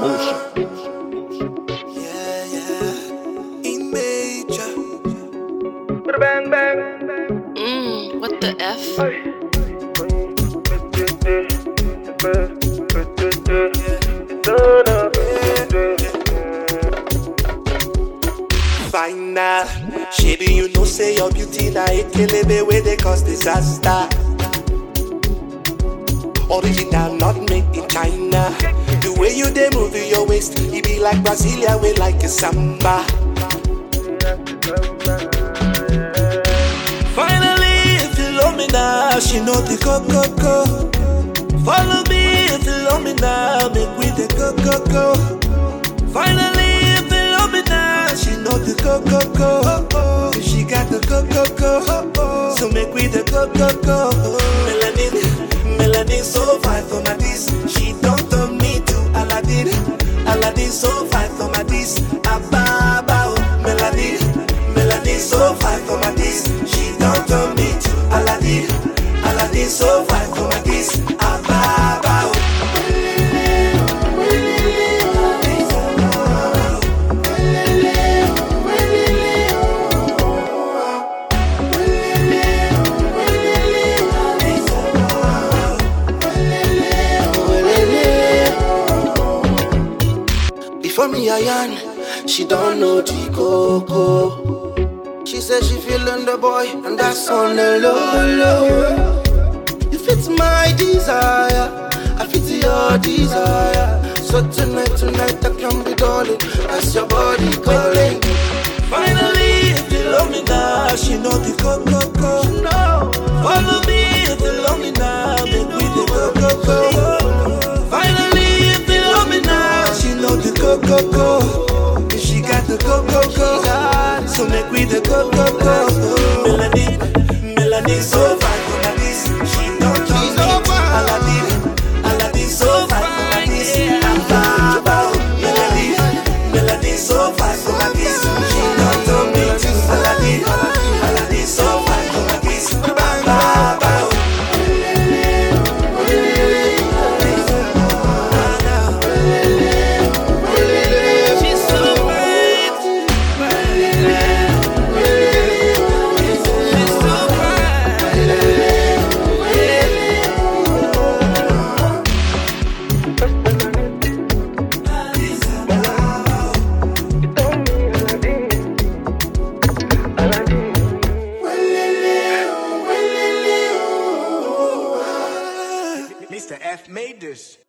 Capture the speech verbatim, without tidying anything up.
Yeah, yeah. In major. Bang bang. Mmm, what the F? Fine now, Shady, you know say your beauty na ekelebe where they cause disaster. Original, not made in China. The way you dey move your waist, it be like Brasilia, way like a samba. Finally, if you love me now, she know the go go go. Follow me if you love me now, make we the go go go. Finally, if you love me now, she know the go go go. She got the go go go, so make we the go go go. Melanin, melanin so fine for my dis. She don't turn me to Aladdin, Aladdin so fine for my dis. Ababa, melanin, melanin so fine for my dis. She don't turn me to Aladdin, Aladdin so fine for my dis. Ababa. For me, Ayan, she don't know the coco. She says she feeling the boy, and that's on the low, low. You fit my desire, I fit your desire. So tonight, tonight, I can be darling, as your body calling. Finally, if you love me now, she know the coco. No. Follow me if you love me now, make we the coco. Finally, if you love me now, she know the go go go. She got the go go go, so make we the go go go. Melanin, melanin so fine for my dis. She don't turn me to Aladdin, Aladdin so fine for my dis. Ababa, melanin, melanin so fine for my dis. She don't turn me to Aladdin, Aladdin so fine for my dis. Ababa. Mister F made this.